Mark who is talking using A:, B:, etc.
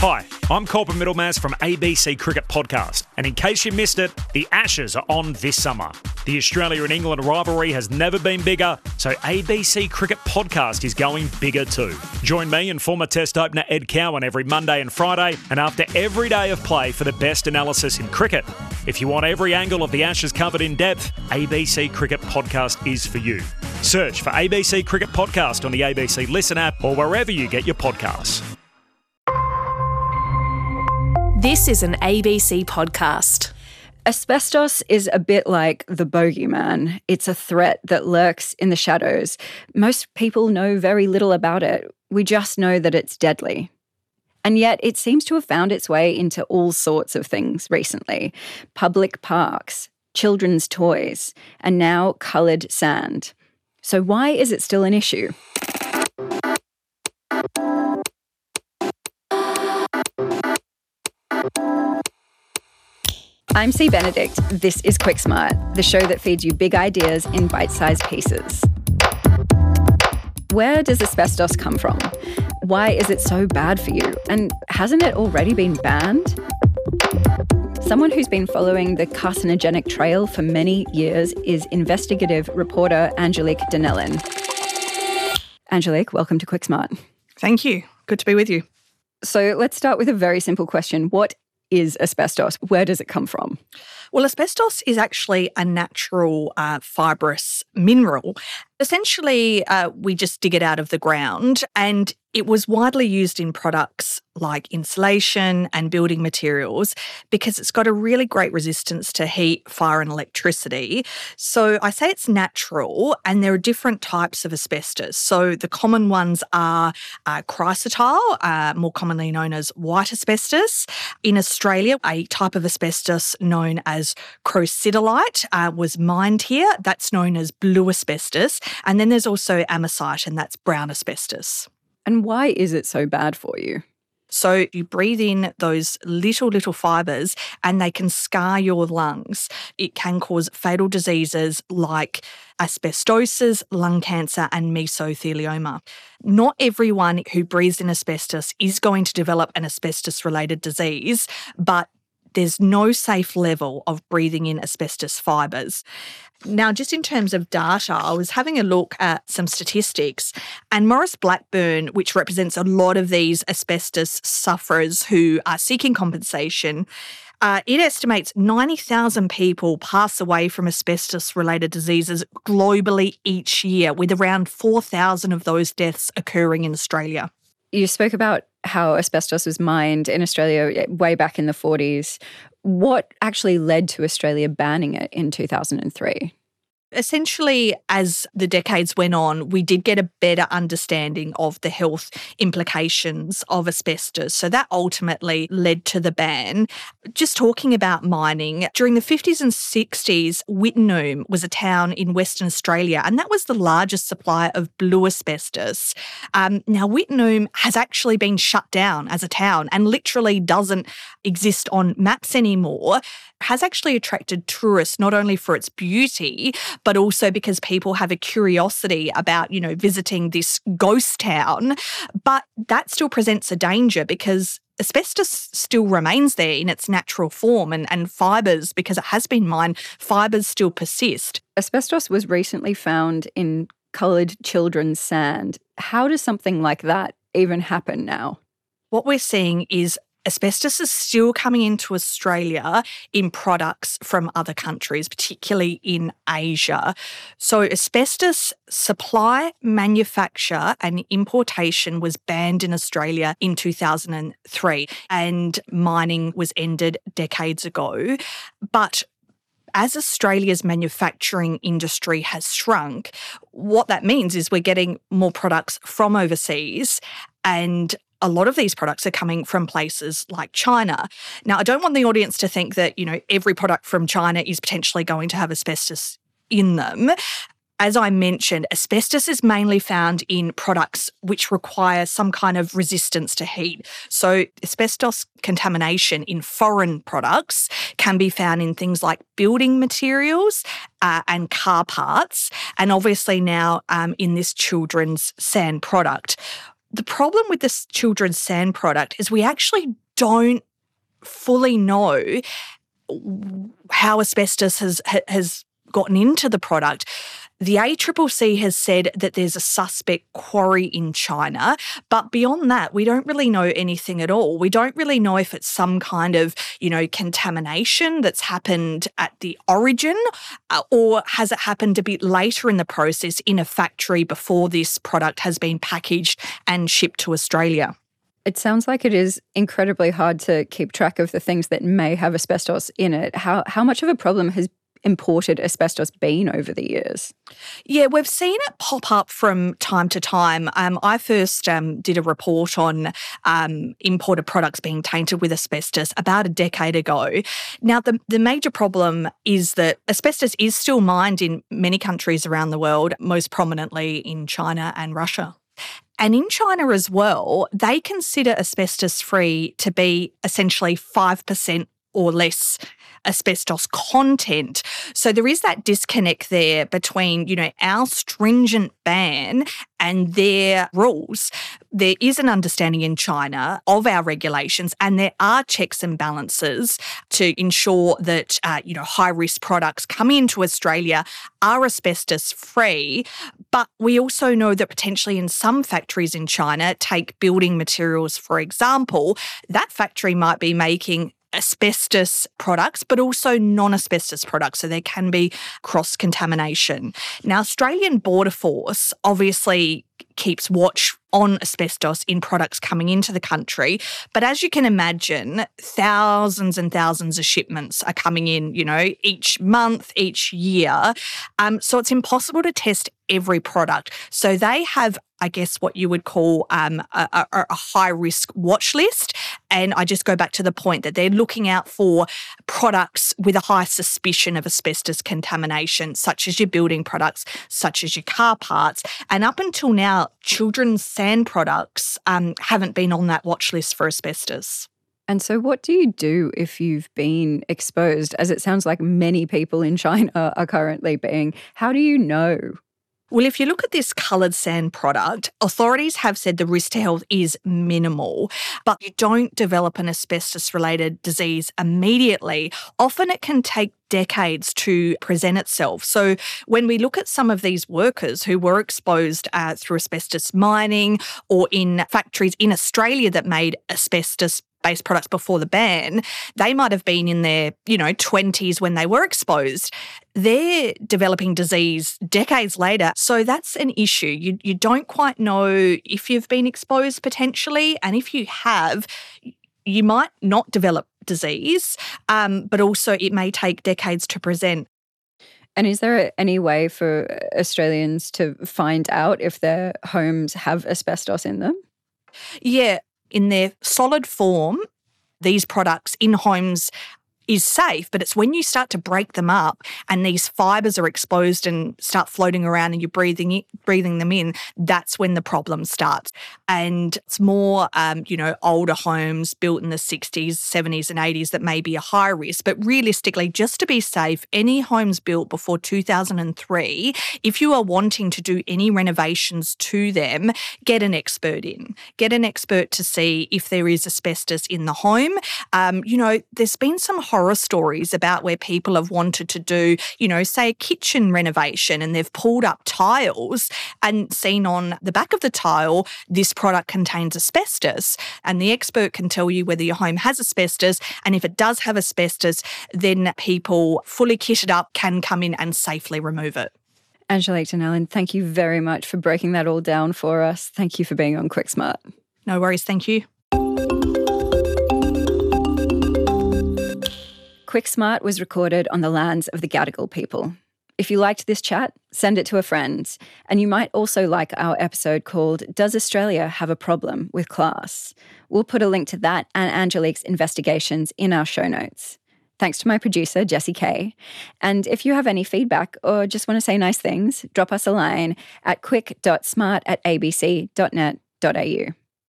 A: Hi, I'm Corbin Middlemass from ABC Cricket Podcast, and in case you missed it, the Ashes are on this summer. The Australia and England rivalry has never been bigger, so ABC Cricket Podcast is going bigger too. Join me and former Test opener Ed Cowan every Monday and Friday, and after every day of play for the best analysis in cricket. If you want every angle of the Ashes covered in depth, ABC Cricket Podcast is for you. Search for ABC Cricket Podcast on the ABC Listen app or wherever you get your podcasts.
B: This is an ABC podcast.
C: Asbestos is a bit like the bogeyman. It's a threat that lurks in the shadows. Most people know very little about it. We just know that it's deadly. And yet it seems to have found its way into all sorts of things recently. Public parks, children's toys, and now coloured sand. So why is it still an issue? I'm C. Benedict. This is Quick Smart, the show that feeds you big ideas in bite-sized pieces. Where does asbestos come from? Why is it so bad for you? And hasn't it already been banned? Someone who's been following the carcinogenic trail for many years is investigative reporter Angelique Donnellan. Angelique, welcome to Quick Smart.
D: Thank you. Good to be with you.
C: So let's start with a very simple question. What is asbestos? Where does it come from?
D: Well, asbestos is actually a natural fibrous mineral. Essentially, we just dig it out of the ground, and it was widely used in products like insulation and building materials because it's got a really great resistance to heat, fire and electricity. So I say it's natural, and there are different types of asbestos. So the common ones are chrysotile, more commonly known as white asbestos. In Australia, a type of asbestos known as crocidolite was mined here. That's known as blue asbestos. And then there's also amosite, and that's brown asbestos.
C: And why is it so bad for you?
D: So you breathe in those little fibres and they can scar your lungs. It can cause fatal diseases like asbestosis, lung cancer and mesothelioma. Not everyone who breathes in asbestos is going to develop an asbestos-related disease, but there's no safe level of breathing in asbestos fibres. Now, just in terms of data, I was having a look at some statistics, and Maurice Blackburn, which represents a lot of these asbestos sufferers who are seeking compensation, it estimates 90,000 people pass away from asbestos-related diseases globally each year, with around 4,000 of those deaths occurring in Australia.
C: You spoke about how asbestos was mined in Australia way back in the 40s. What actually led to Australia banning it in 2003?
D: Essentially, as the decades went on, we did get a better understanding of the health implications of asbestos. So that ultimately led to the ban. Just talking about mining, during the 50s and 60s, Wittenoom was a town in Western Australia, and that was the largest supplier of blue asbestos. Now, Wittenoom has actually been shut down as a town and literally doesn't exist on maps anymore. Has actually attracted tourists not only for its beauty, but also because people have a curiosity about, visiting this ghost town. But that still presents a danger because asbestos still remains there in its natural form and fibres, because it has been mined, fibres still persist.
C: Asbestos was recently found in coloured children's sand. How does something like that even happen now?
D: What we're seeing is asbestos is still coming into Australia in products from other countries, particularly in Asia. So asbestos supply, manufacture and importation was banned in Australia in 2003, and mining was ended decades ago. But as Australia's manufacturing industry has shrunk, what that means is we're getting more products from overseas, and a lot of these products are coming from places like China. Now, I don't want the audience to think that, every product from China is potentially going to have asbestos in them. As I mentioned, asbestos is mainly found in products which require some kind of resistance to heat. So asbestos contamination in foreign products can be found in things like building materials and car parts, and obviously now in this children's sand product. The problem with this children's sand product is we actually don't fully know how asbestos has gotten into the product. The ACCC has said that there's a suspect quarry in China, but beyond that, we don't really know anything at all. We don't really know if it's some kind of, contamination that's happened at the origin, or has it happened a bit later in the process in a factory before this product has been packaged and shipped to Australia.
C: It sounds like it is incredibly hard to keep track of the things that may have asbestos in it. How much of a problem has imported asbestos been over the years?
D: Yeah, we've seen it pop up from time to time. I first did a report on imported products being tainted with asbestos about a decade ago. Now, the major problem is that asbestos is still mined in many countries around the world, most prominently in China and Russia. And in China as well, they consider asbestos-free to be essentially 5% or less asbestos content. So there is that disconnect there between, our stringent ban and their rules. There is an understanding in China of our regulations, and there are checks and balances to ensure that, high-risk products coming into Australia are asbestos-free. But we also know that potentially in some factories in China, take building materials, for example, that factory might be making asbestos products, but also non-asbestos products. So there can be cross-contamination. Now, Australian Border Force obviously keeps watch on asbestos in products coming into the country. But as you can imagine, thousands and thousands of shipments are coming in, each month, each year. So it's impossible to test every product. So they have, I guess, what you would call a high-risk watch list. And I just go back to the point that they're looking out for products with a high suspicion of asbestos contamination, such as your building products, such as your car parts. And up until now, children's sand products haven't been on that watch list for asbestos.
C: And so what do you do if you've been exposed, as it sounds like many people in China are currently being? How do you know?
D: Well, if you look at this coloured sand product, authorities have said the risk to health is minimal, but you don't develop an asbestos-related disease immediately. Often it can take decades to present itself. So when we look at some of these workers who were exposed through asbestos mining or in factories in Australia that made asbestos-based products before the ban, they might have been in their, 20s when they were exposed. They're developing disease decades later. So that's an issue. You don't quite know if you've been exposed potentially, and if you have, you might not develop disease, but also it may take decades to present.
C: And is there any way for Australians to find out if their homes have asbestos in them?
D: Yeah, in their solid form, these products in homes is safe, but it's when you start to break them up and these fibres are exposed and start floating around and you're breathing them in, that's when the problem starts. And it's more, older homes built in the 60s, 70s and 80s that may be a high risk. But realistically, just to be safe, any homes built before 2003, if you are wanting to do any renovations to them, get an expert in. Get an expert to see if there is asbestos in the home. There's been some horror stories about where people have wanted to do, say a kitchen renovation, and they've pulled up tiles and seen on the back of the tile, this product contains asbestos. And the expert can tell you whether your home has asbestos. And if it does have asbestos, then people fully kitted up can come in and safely remove it.
C: Angelique Donnellan, thank you very much for breaking that all down for us. Thank you for being on Quick Smart.
D: No worries. Thank you.
C: Quick Smart was recorded on the lands of the Gadigal people. If you liked this chat, send it to a friend. And you might also like our episode called Does Australia Have a Problem with Class? We'll put a link to that and Angelique's investigations in our show notes. Thanks to my producer, Jessie Kay. And if you have any feedback or just want to say nice things, drop us a line at quick.smart@abc.net.au.